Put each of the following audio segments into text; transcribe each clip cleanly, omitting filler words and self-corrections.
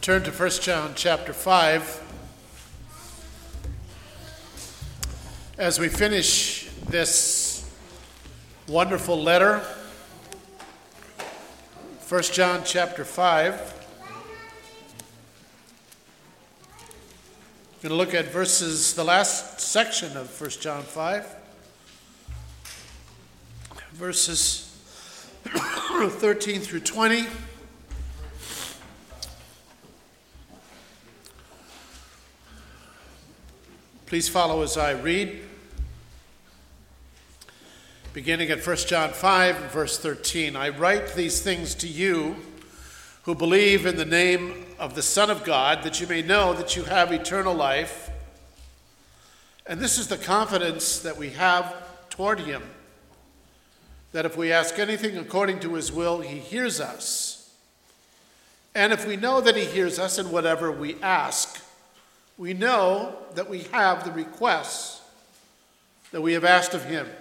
Turn to 1 John chapter 5. As we finish this wonderful letter, 1 John chapter 5, we're going to look at the last section of 1 John 5, verses 13 through 20. Please follow as I read. Beginning at 1 John 5, verse 13. I write these things to you who believe in the name of the Son of God, that you may know that you have eternal life. And this is the confidence that we have toward him, that if we ask anything according to his will, he hears us. And if we know that he hears us in whatever we ask, we know that we have the requests that we have asked of him.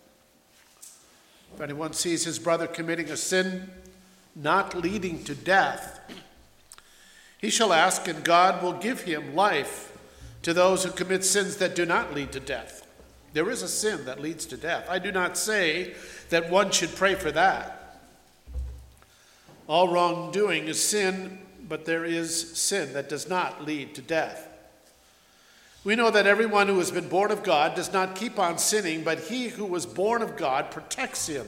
If anyone sees his brother committing a sin not leading to death, he shall ask, and God will give him life to those who commit sins that do not lead to death. There is a sin that leads to death. I do not say that one should pray for that. All wrongdoing is sin, but there is sin that does not lead to death. We know that everyone who has been born of God does not keep on sinning, but he who was born of God protects him,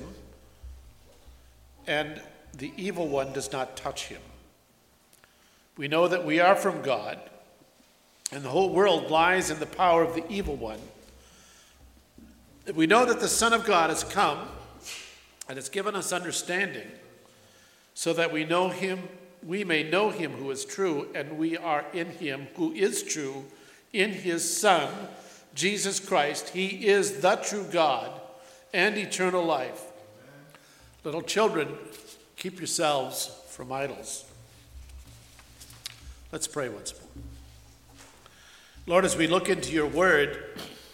and the evil one does not touch him. We know that we are from God, and the whole world lies in the power of the evil one. We know that the Son of God has come and has given us understanding, so that we may know him who is true, and we are in him who is true, in his Son, Jesus Christ. He is the true God and eternal life. Little children, keep yourselves from idols. Let's pray once more. Lord, as we look into your word,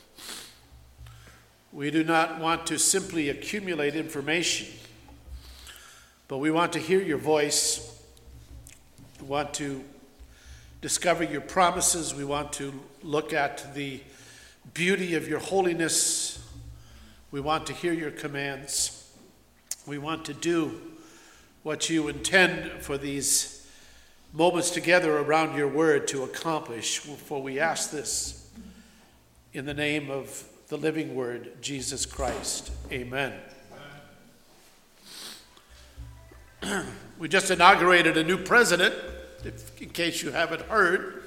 we do not want to simply accumulate information, but we want to hear your voice. We want to discover your promises. We want to look at the beauty of your holiness. We want to hear your commands. We want to do what you intend for these moments together around your word to accomplish. For we ask this in the name of the living word, Jesus Christ. Amen. We just inaugurated a new president. In case you haven't heard,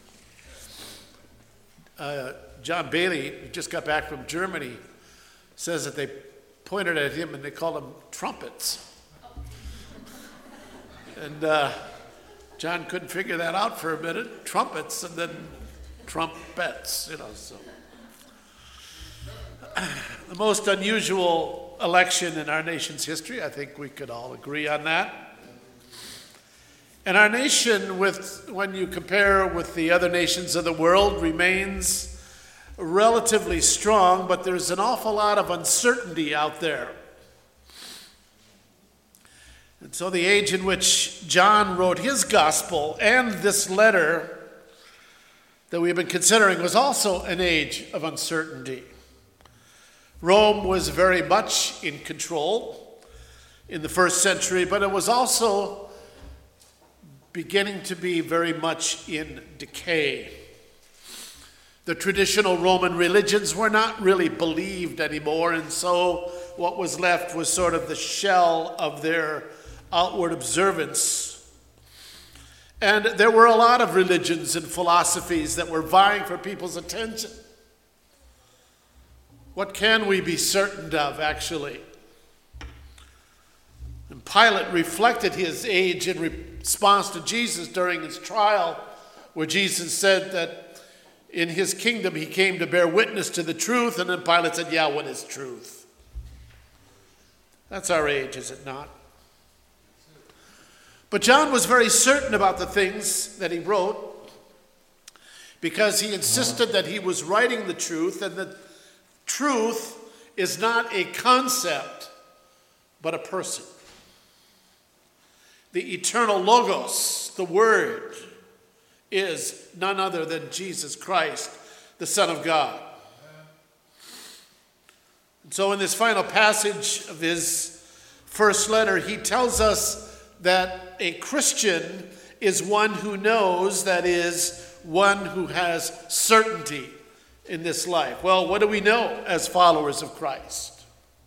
John Bailey, who just got back from Germany, says that they pointed at him and they called him trumpets. And John couldn't figure that out for a minute. Trumpets and then trumpets, so. The most unusual election in our nation's history. I think we could all agree on that. And our nation, when you compare with the other nations of the world, remains relatively strong, but there's an awful lot of uncertainty out there. And so the age in which John wrote his gospel and this letter that we've been considering was also an age of uncertainty. Rome was very much in control in the first century, but it was also beginning to be very much in decay. The traditional Roman religions were not really believed anymore, and so what was left was sort of the shell of their outward observance. And there were a lot of religions and philosophies that were vying for people's attention. What can we be certain of, actually? And Pilate reflected his age in response to Jesus during his trial, where Jesus said that in his kingdom he came to bear witness to the truth, and then Pilate said, yeah, what is truth? That's our age, is it not? But John was very certain about the things that he wrote, because he insisted that he was writing the truth, and that truth is not a concept, but a person. the eternal Logos, the Word, is none other than Jesus Christ, the Son of God. And so in this final passage of his first letter, he tells us that a Christian is one who knows, that is, one who has certainty in this life. Well, what do we know as followers of Christ?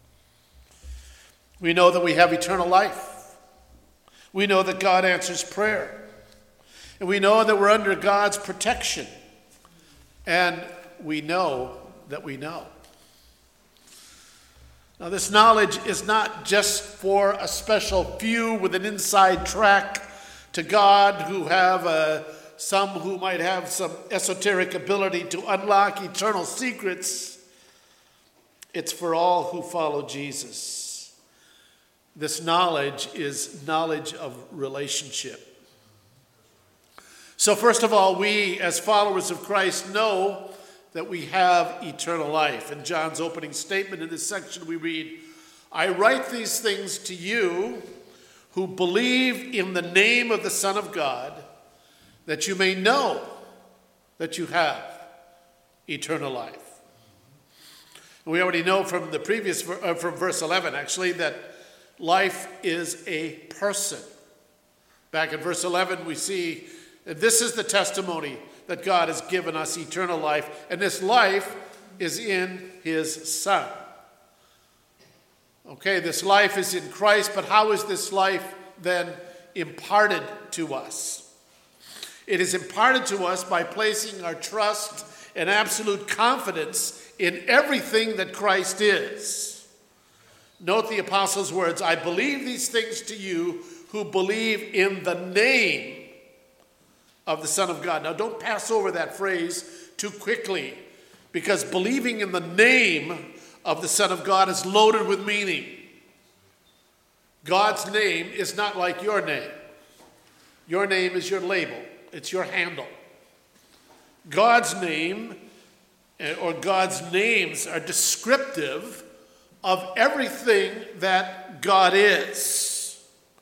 We know that we have eternal life. We know that God answers prayer. And we know that we're under God's protection. And we know that we know. Now, this knowledge is not just for a special few with an inside track to God who have some who might have some esoteric ability to unlock eternal secrets. It's for all who follow Jesus. This knowledge is knowledge of relationship. So first of all, we as followers of Christ know that we have eternal life. In John's opening statement in this section we read, "I write these things to you who believe in the name of the Son of God, that you may know that you have eternal life." And we already know from the previous, from verse 11 actually, that life is a person. Back in verse 11 we see that this is the testimony that God has given us eternal life, and this life is in his Son. Okay, this life is in Christ, but how is this life then imparted to us? It is imparted to us by placing our trust and absolute confidence in everything that Christ is. Note the apostle's words, "I believe these things to you who believe in the name of the Son of God." Now, don't pass over that phrase too quickly, because believing in the name of the Son of God is loaded with meaning. God's name is not like your name. Your name is your label. It's your handle. God's name, or God's names, are descriptive of everything that God is.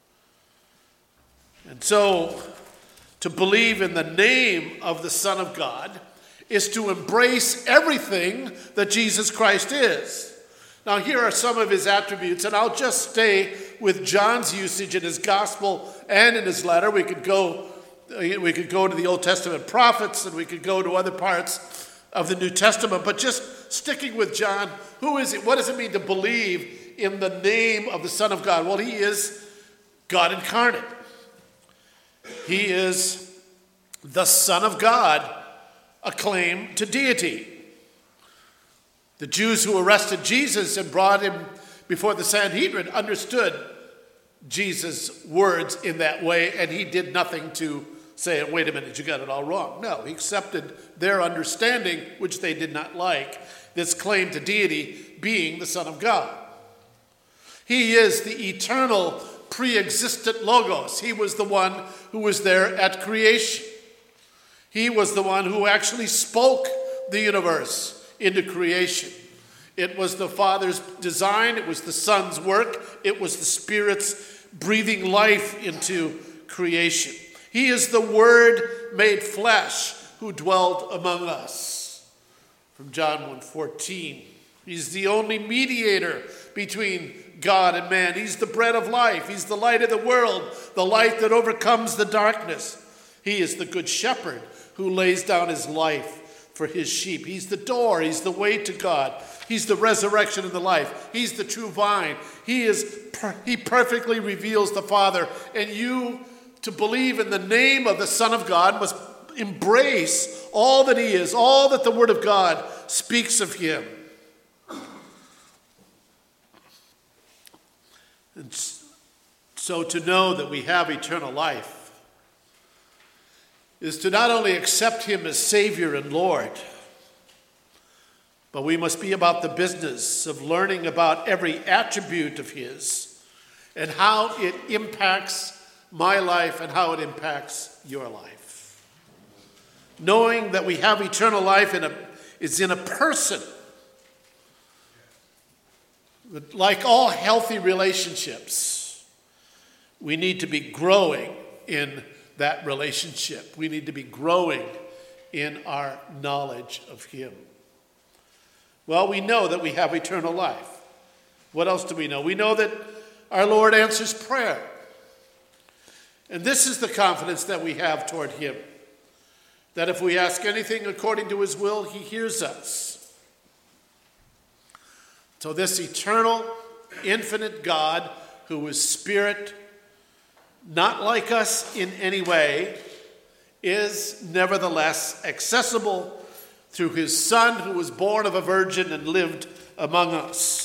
And so, to believe in the name of the Son of God is to embrace everything that Jesus Christ is. Now, here are some of his attributes, and I'll just stay with John's usage in his gospel and in his letter. We could go to the Old Testament prophets, and we could go to other parts of the New Testament, but just sticking with John, who is it? What does it mean to believe in the name of the Son of God? Well, he is God incarnate. He is the Son of God, a claim to deity. The Jews who arrested Jesus and brought him before the Sanhedrin understood Jesus' words in that way, and he did nothing to say, "Wait a minute, you got it all wrong." No, he accepted their understanding, which they did not like, this claim to deity being the Son of God. He is the eternal, pre-existent Logos. He was the one who was there at creation. He was the one who actually spoke the universe into creation. It was the Father's design. It was the Son's work. It was the Spirit's breathing life into creation. He is the Word made flesh who dwelled among us. From John 1:14. He's the only mediator between God and man. He's the bread of life. He's the light of the world, the light that overcomes the darkness. He is the good shepherd who lays down his life for his sheep. He's the door. He's the way to God. He's the resurrection and the life. He's the true vine. He perfectly reveals the Father. And you, to believe in the name of the Son of God, must embrace all that he is, all that the Word of God speaks of him. And so to know that we have eternal life is to not only accept him as Savior and Lord, but we must be about the business of learning about every attribute of his and how it impacts my life and how it impacts your life. Knowing that we have eternal life is in a person. Like all healthy relationships, we need to be growing in that relationship. We need to be growing in our knowledge of him. Well, we know that we have eternal life. What else do we know? We know that our Lord answers prayer. And this is the confidence that we have toward him, that if we ask anything according to his will, he hears us. So this eternal, infinite God, who is spirit, not like us in any way, is nevertheless accessible through his Son, who was born of a virgin and lived among us.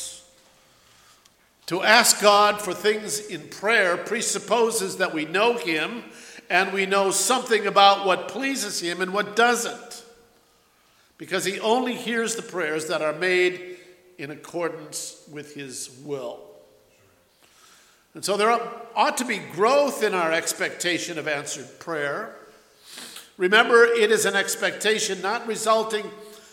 To ask God for things in prayer presupposes that we know him and we know something about what pleases him and what doesn't, because he only hears the prayers that are made in accordance with his will. And so there ought to be growth in our expectation of answered prayer. Remember, it is an expectation not resulting,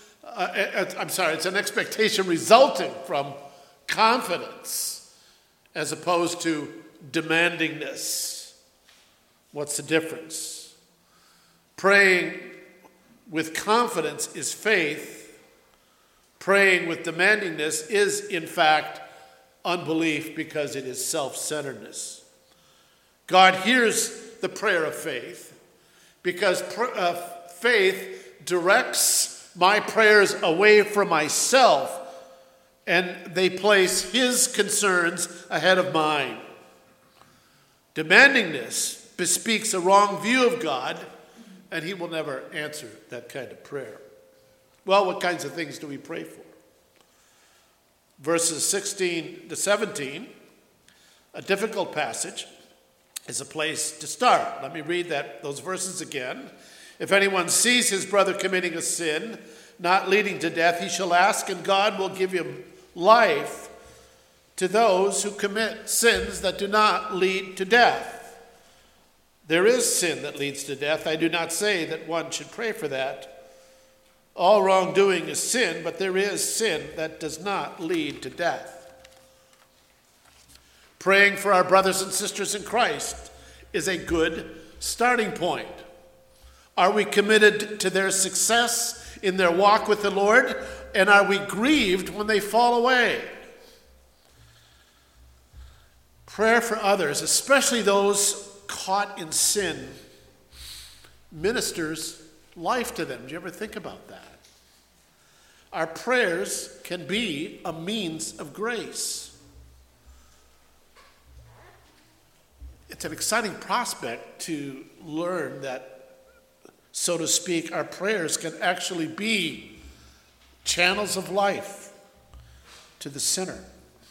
it's an expectation resulting from confidence as opposed to demandingness. What's the difference? Praying with confidence is faith. Praying with demandingness is, in fact, unbelief, because it is self-centeredness. God hears the prayer of faith because faith directs my prayers away from myself, and they place his concerns ahead of mine. Demandingness bespeaks a wrong view of God, and he will never answer that kind of prayer. Well, what kinds of things do we pray for? Verses 16 to 17, a difficult passage, is a place to start. Let me read those verses again. If anyone sees his brother committing a sin not leading to death, he shall ask, and God will give him life to those who commit sins that do not lead to death. There is sin that leads to death. I do not say that one should pray for that. All wrongdoing is sin, but there is sin that does not lead to death. Praying for our brothers and sisters in Christ is a good starting point. Are we committed to their success in their walk with the Lord? And are we grieved when they fall away? Prayer for others, especially those caught in sin, ministers life to them. Do you ever think about that? Our prayers can be a means of grace. It's an exciting prospect to learn that, so to speak, our prayers can actually be channels of life to the sinner.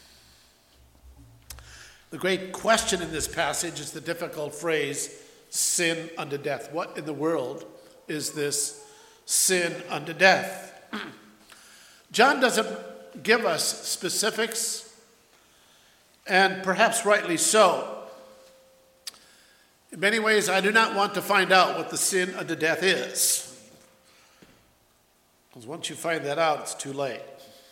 The great question in this passage is the difficult phrase, sin unto death. What in the world is this sin unto death? John doesn't give us specifics, and perhaps rightly so. In many ways, I do not want to find out what the sin unto death is, because once you find that out, it's too late.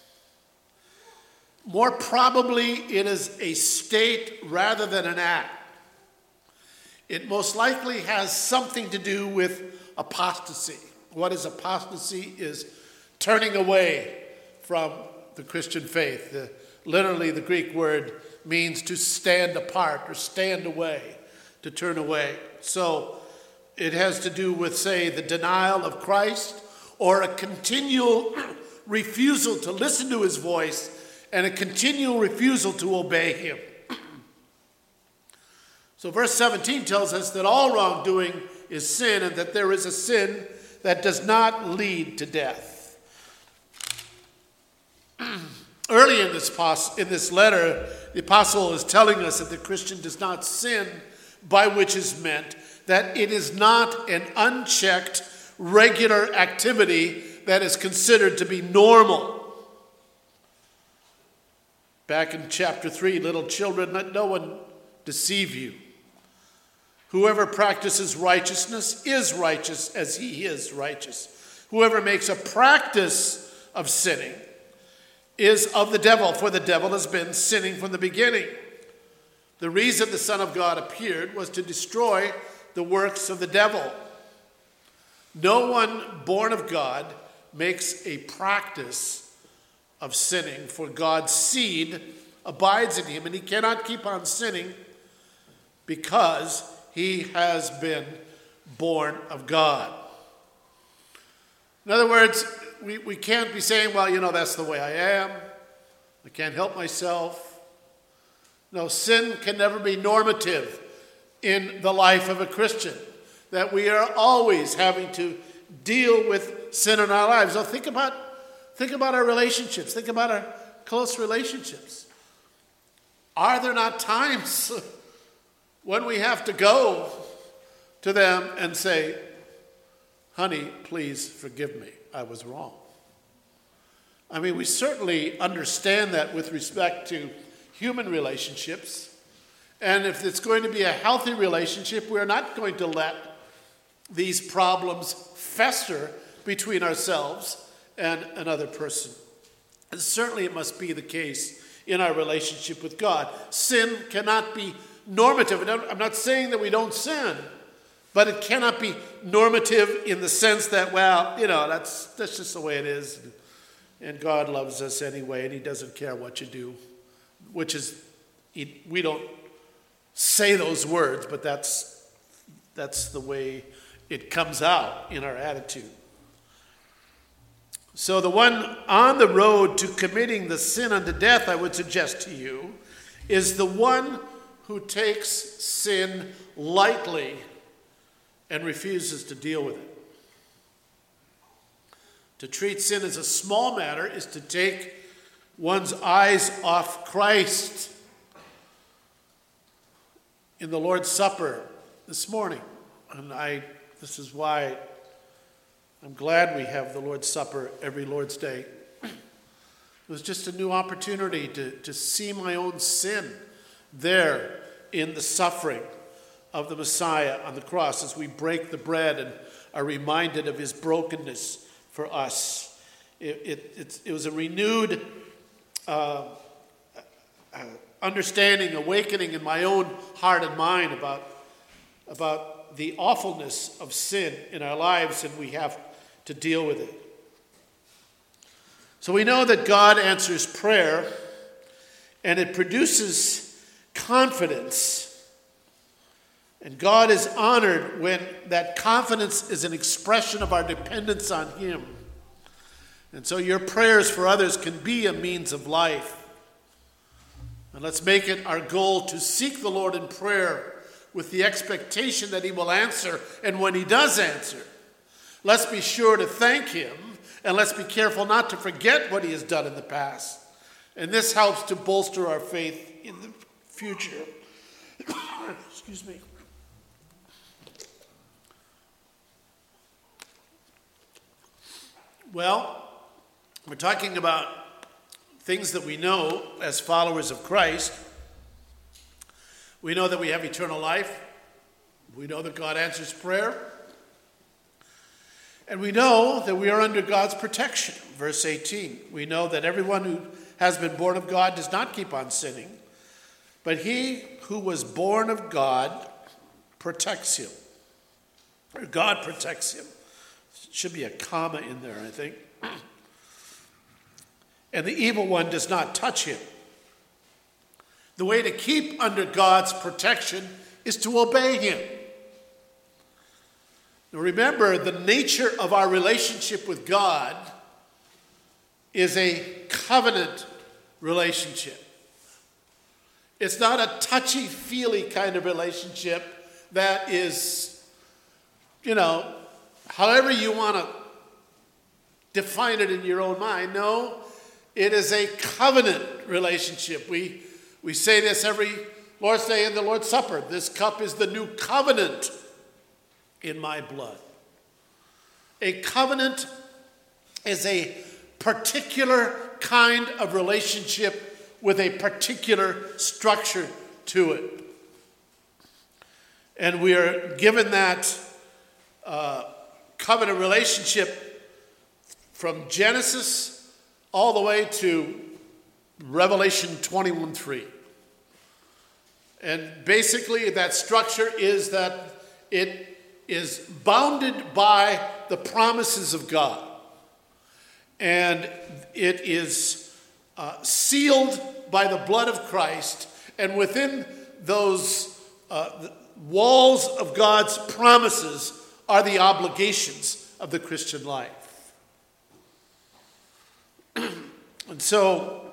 More probably, it is a state rather than an act. It most likely has something to do with apostasy. What is apostasy? Is turning away from the Christian faith. Literally, the Greek word means to stand apart or stand away, to turn away. So it has to do with, say, the denial of Christ, or a continual refusal to listen to his voice and a continual refusal to obey him. So verse 17 tells us that all wrongdoing is sin, and that there is a sin that does not lead to death. Early in this letter, the apostle is telling us that the Christian does not sin, by which is meant that it is not an unchecked, regular activity that is considered to be normal. Back in chapter 3, little children, let no one deceive you. Whoever practices righteousness is righteous as he is righteous. Whoever makes a practice of sinning is of the devil, for the devil has been sinning from the beginning. The reason the Son of God appeared was to destroy the works of the devil. No one born of God makes a practice of sinning, for God's seed abides in him, and he cannot keep on sinning because he has been born of God. In other words, we can't be saying, well, that's the way I am. I can't help myself. No, sin can never be normative in the life of a Christian, that we are always having to deal with sin in our lives. So think about our relationships. Think about our close relationships. Are there not times when we have to go to them and say, honey, please forgive me, I was wrong? I mean, we certainly understand that with respect to human relationships. And if it's going to be a healthy relationship, we're not going to let these problems fester between ourselves and another person. And certainly it must be the case in our relationship with God. Sin cannot be normative. And I'm not saying that we don't sin, but it cannot be normative in the sense that, that's just the way it is. And God loves us anyway, and he doesn't care what you do, which is, we don't say those words, but that's the way it comes out in our attitude. So the one on the road to committing the sin unto death, I would suggest to you, is the one who takes sin lightly and refuses to deal with it. To treat sin as a small matter is to take one's eyes off Christ. In the Lord's Supper this morning, and this is why I'm glad we have the Lord's Supper every Lord's Day. It was just a new opportunity to see my own sin there in the suffering of the Messiah on the cross as we break the bread and are reminded of his brokenness for us. It was a renewed understanding, awakening in my own heart and mind about the awfulness of sin in our lives, and we have to deal with it. So we know that God answers prayer, and it produces confidence. And God is honored when that confidence is an expression of our dependence on him. And so your prayers for others can be a means of life. And let's make it our goal to seek the Lord in prayer with the expectation that he will answer. And when he does answer, let's be sure to thank him, and let's be careful not to forget what he has done in the past. And this helps to bolster our faith in the future. Excuse me. Well, we're talking about things that we know as followers of Christ. We know that we have eternal life. We know that God answers prayer. And we know that we are under God's protection. Verse 18, we know that everyone who has been born of God does not keep on sinning, but he who was born of God protects him. Or God protects him. Should be a comma in there, I think. And the evil one does not touch him. The way to keep under God's protection is to obey him. Now remember, the nature of our relationship with God is a covenant relationship. It's not a touchy-feely kind of relationship that is, however you want to define it in your own mind. No, it is a covenant relationship. We say this every Lord's Day in the Lord's Supper. This cup is the new covenant in my blood. A covenant is a particular kind of relationship with a particular structure to it. And we are given that covenant relationship from Genesis all the way to Revelation 21:3. And basically that structure is that it is bounded by the promises of God. And it is sealed by the blood of Christ. And within those walls of God's promises are the obligations of the Christian life. And so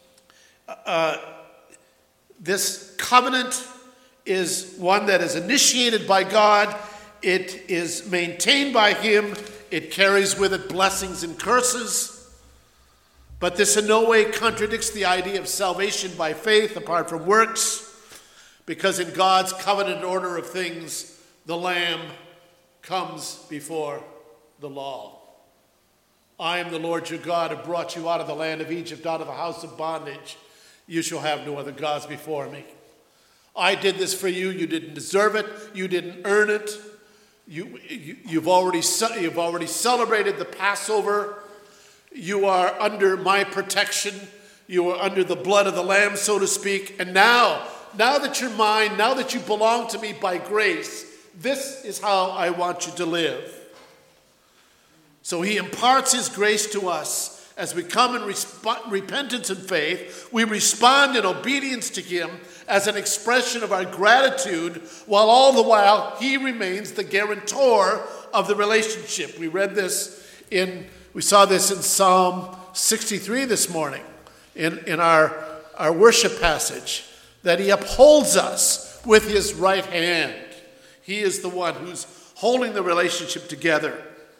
this covenant is one that is initiated by God. It is maintained by him. It carries with it blessings and curses. But this in no way contradicts the idea of salvation by faith apart from works, because in God's covenant order of things, the Lamb comes before the law. I am the Lord your God who brought you out of the land of Egypt, out of the house of bondage. You shall have no other gods before me. I did this for you. You didn't deserve it. You didn't earn it. You've already celebrated the Passover. You are under my protection. You are under the blood of the Lamb, so to speak. And now that you're mine, now that you belong to me by grace, this is how I want you to live. So he imparts his grace to us as we come in repentance and faith. We respond in obedience to him as an expression of our gratitude, while all the while he remains the guarantor of the relationship. We saw this in Psalm 63 this morning in our worship passage, that he upholds us with his right hand. He is the one who's holding the relationship together.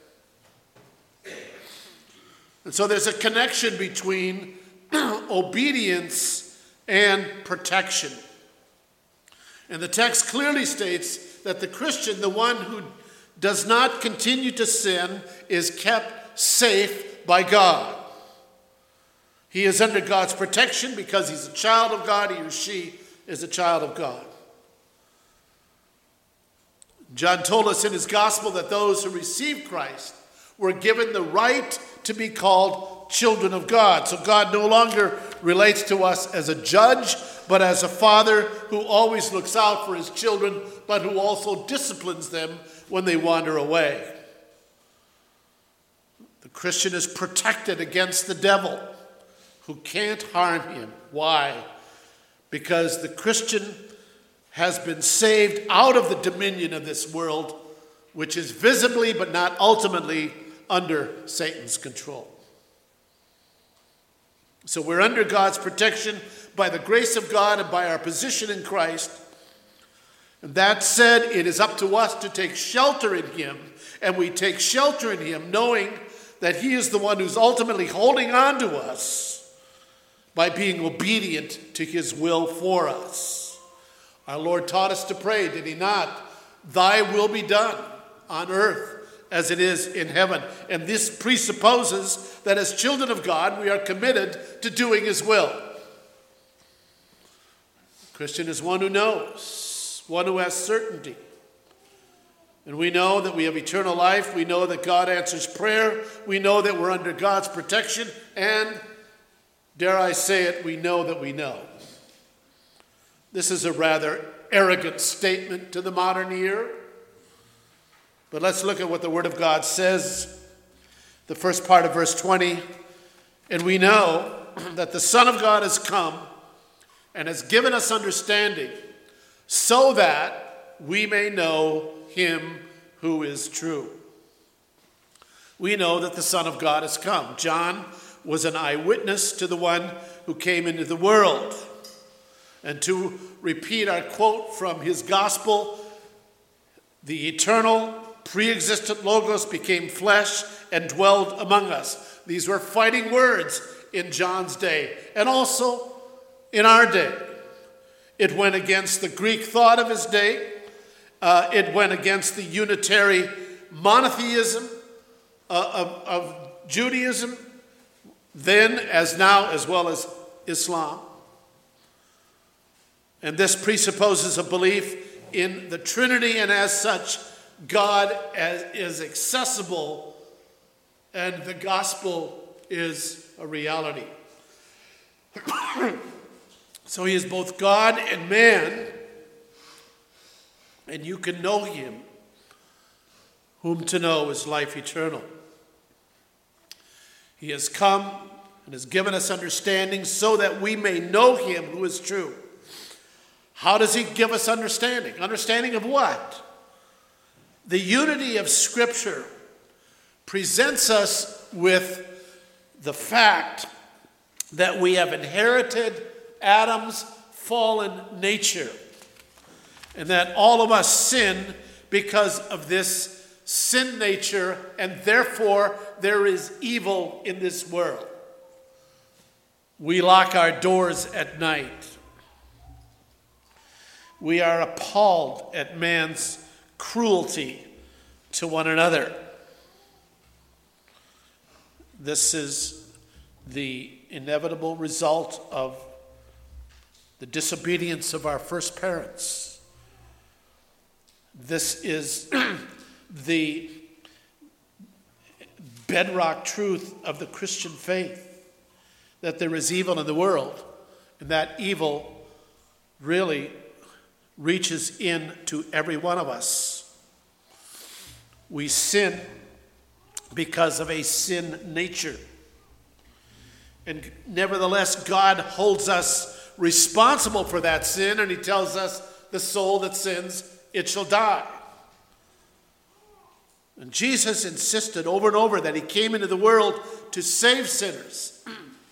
And so there's a connection between obedience and protection. And the text clearly states that the Christian, the one who does not continue to sin, is kept safe by God. He is under God's protection because he's a child of God. He or she is a child of God. John told us in his gospel that those who receive Christ were given the right to be called children of God. So God no longer relates to us as a judge, but as a father who always looks out for his children, but who also disciplines them when they wander away. The Christian is protected against the devil, who can't harm him. Why? Because the Christian has been saved out of the dominion of this world, which is visibly but not ultimately under Satan's control. So we're under God's protection by the grace of God and by our position in Christ. And that said, it is up to us to take shelter in him, and we take shelter in him knowing that he is the one who's ultimately holding on to us by being obedient to his will for us. Our Lord taught us to pray, did he not? Thy will be done on earth as it is in heaven. And this presupposes that as children of God, we are committed to doing his will. Christian is one who knows, one who has certainty. And we know that we have eternal life. We know that God answers prayer. We know that we're under God's protection. And, dare I say it, we know that we know. This is a rather arrogant statement to the modern ear. But let's look at what the Word of God says. The first part of verse 20. And we know that the Son of God has come and has given us understanding so that we may know him who is true. We know that the Son of God has come. John was an eyewitness to the one who came into the world. And to repeat our quote from his gospel, the eternal, pre-existent Logos became flesh and dwelled among us. These were fighting words in John's day and also in our day. It went against the Greek thought of his day. It went against the unitary monotheism of Judaism, then as now, as well as Islam. And this presupposes a belief in the Trinity, and as such, God is accessible and the gospel is a reality. So he is both God and man, and you can know him. Whom to know is life eternal. He has come and has given us understanding so that we may know him who is true. How does he give us understanding? Understanding of what? The unity of Scripture presents us with the fact that we have inherited Adam's fallen nature, and that all of us sin because of this sin nature, and therefore there is evil in this world. We lock our doors at night. We are appalled at man's cruelty to one another. This is the inevitable result of the disobedience of our first parents. This is the bedrock truth of the Christian faith, that there is evil in the world, and that evil really reaches in to every one of us. We sin because of a sin nature. And nevertheless, God holds us responsible for that sin, and he tells us, the soul that sins, it shall die. And Jesus insisted over and over that he came into the world to save sinners.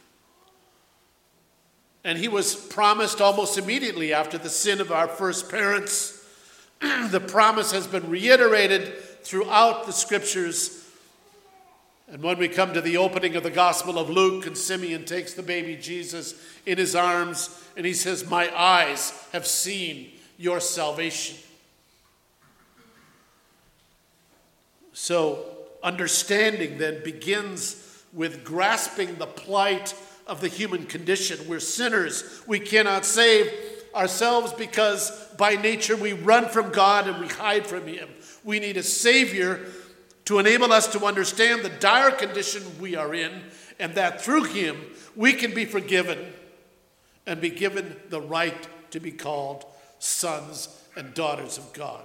And he was promised almost immediately after the sin of our first parents. The promise has been reiterated throughout the Scriptures. And when we come to the opening of the Gospel of Luke, and Simeon takes the baby Jesus in his arms, and he says, "My eyes have seen your salvation." So understanding then begins with grasping the plight of the human condition. We're sinners. We cannot save ourselves because by nature we run from God and we hide from him. We need a Savior to enable us to understand the dire condition we are in, and that through him we can be forgiven and be given the right to be called sons and daughters of God.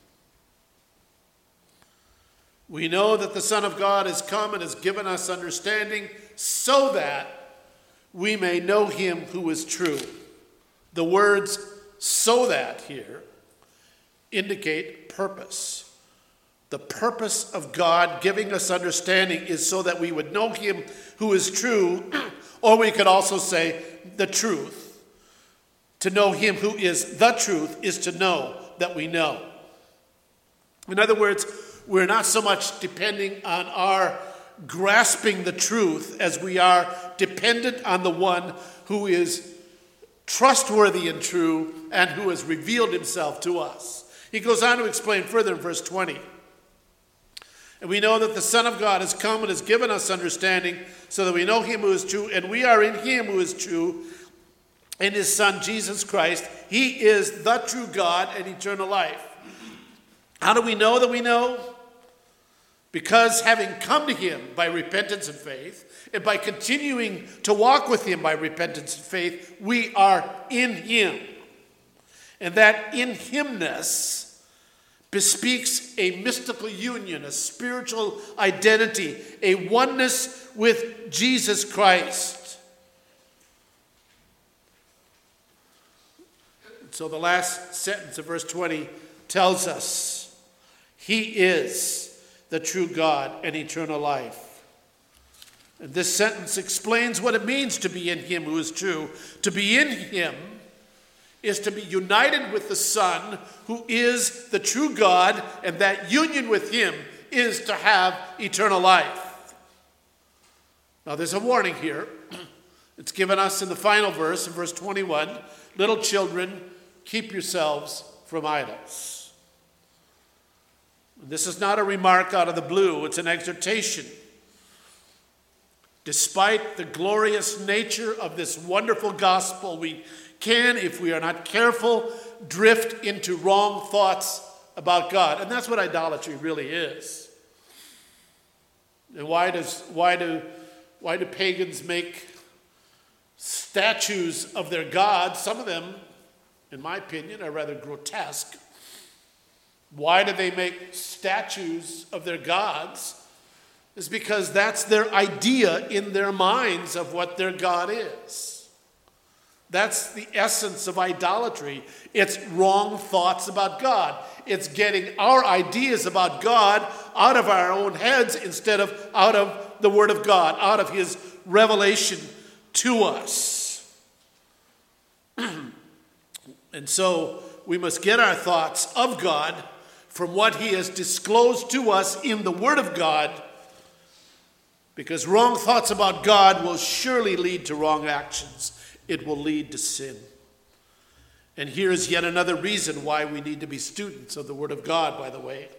We know that the Son of God has come and has given us understanding so that we may know him who is true. The words "so that" here indicate purpose. The purpose of God giving us understanding is so that we would know him who is true, or we could also say the truth. To know him who is the truth is to know that we know. In other words, we're not so much depending on our grasping the truth as we are dependent on the one who is trustworthy and true and who has revealed himself to us. He goes on to explain further in verse 20. And we know that the Son of God has come and has given us understanding so that we know him who is true, and we are in him who is true, in his Son, Jesus Christ. He is the true God and eternal life. How do we know that we know? Because having come to him by repentance and faith, and by continuing to walk with him by repentance and faith, we are in him. And that in himness bespeaks a mystical union, a spiritual identity, a oneness with Jesus Christ. So the last sentence of verse 20 tells us, he is the true God and eternal life. And this sentence explains what it means to be in him who is true. To be in him is to be united with the Son, who is the true God, and that union with him is to have eternal life. Now there's a warning here. It's given us in the final verse, in verse 21, little children, keep yourselves from idols. This is not a remark out of the blue, it's an exhortation. Despite the glorious nature of this wonderful gospel, we can, if we are not careful, drift into wrong thoughts about God. And that's what idolatry really is. And why do pagans make statues of their gods. Some of them, in my opinion, are rather grotesque. Why do they make statues of their gods? It's because that's their idea in their minds of what their God is. That's the essence of idolatry. It's wrong thoughts about God. It's getting our ideas about God out of our own heads instead of out of the Word of God, out of His revelation to us. And so we must get our thoughts of God from what He has disclosed to us in the Word of God, because wrong thoughts about God will surely lead to wrong actions. It will lead to sin. And here's yet another reason why we need to be students of the Word of God, by the way.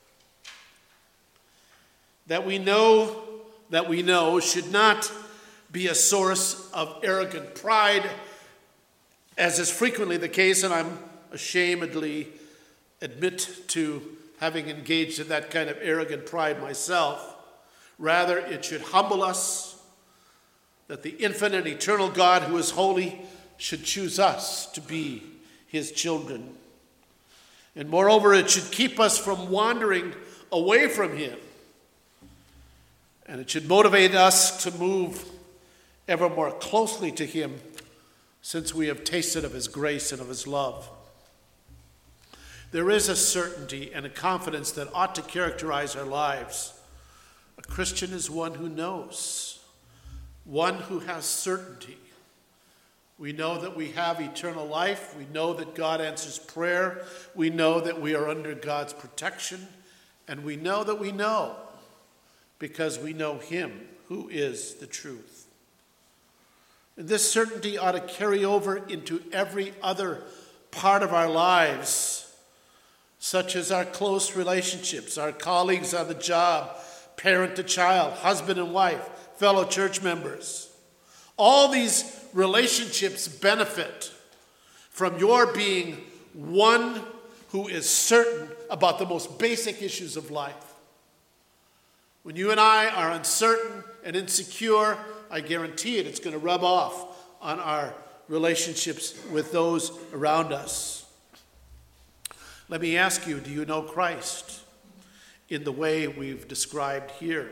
That we know should not be a source of arrogant pride, as is frequently the case, and I'm ashamedly admit to having engaged in that kind of arrogant pride myself. Rather, it should humble us, that the infinite, eternal God who is holy should choose us to be His children. And moreover, it should keep us from wandering away from Him. And it should motivate us to move ever more closely to Him, since we have tasted of His grace and of His love. There is a certainty and a confidence that ought to characterize our lives. A Christian is one who knows, one who has certainty. We know that we have eternal life. We know that God answers prayer. We know that we are under God's protection. And we know because we know Him who is the truth. And this certainty ought to carry over into every other part of our lives, such as our close relationships, our colleagues on the job, parent to child, husband and wife, fellow church members. All these relationships benefit from your being one who is certain about the most basic issues of life. When you and I are uncertain and insecure, I guarantee it's going to rub off on our relationships with those around us. Let me ask you, do you know Christ in the way we've described here?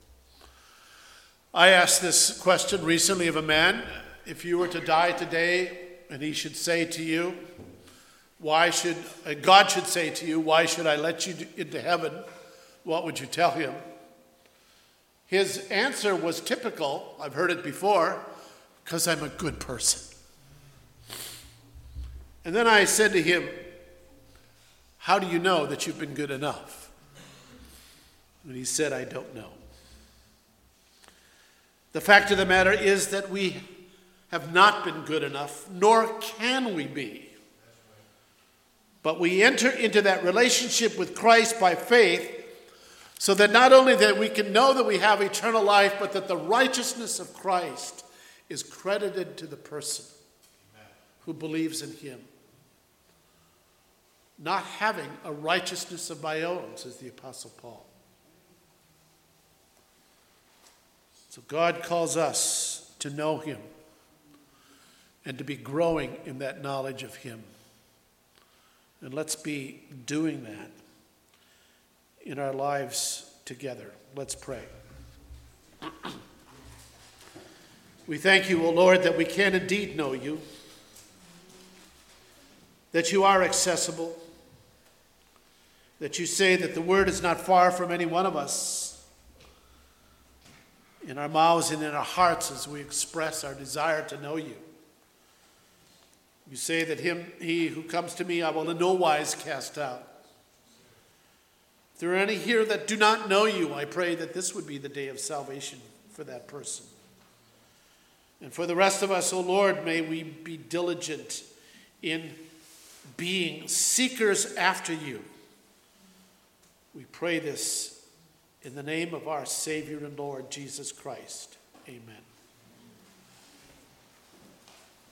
I asked this question recently of a man. If you were to die today and he should say to you, God should say to you, why should I let you into heaven? What would you tell him? His answer was typical. I've heard it before, because I'm a good person. And then I said to him, how do you know that you've been good enough? And he said, I don't know. The fact of the matter is that we have not been good enough, nor can we be. But we enter into that relationship with Christ by faith, so that not only that we can know that we have eternal life, but that the righteousness of Christ is credited to the person who believes in him. Not having a righteousness of my own, says the Apostle Paul. So God calls us to know him and to be growing in that knowledge of him. And let's be doing that in our lives together. Let's pray. We thank you, O Lord, that we can indeed know you, that you are accessible, that you say that the word is not far from any one of us, in our mouths and in our hearts as we express our desire to know you. You say that he who comes to me I will in no wise cast out. If there are any here that do not know you, I pray that this would be the day of salvation for that person. And for the rest of us, O Lord, may we be diligent in being seekers after you. We pray this in the name of our Savior and Lord, Jesus Christ. Amen.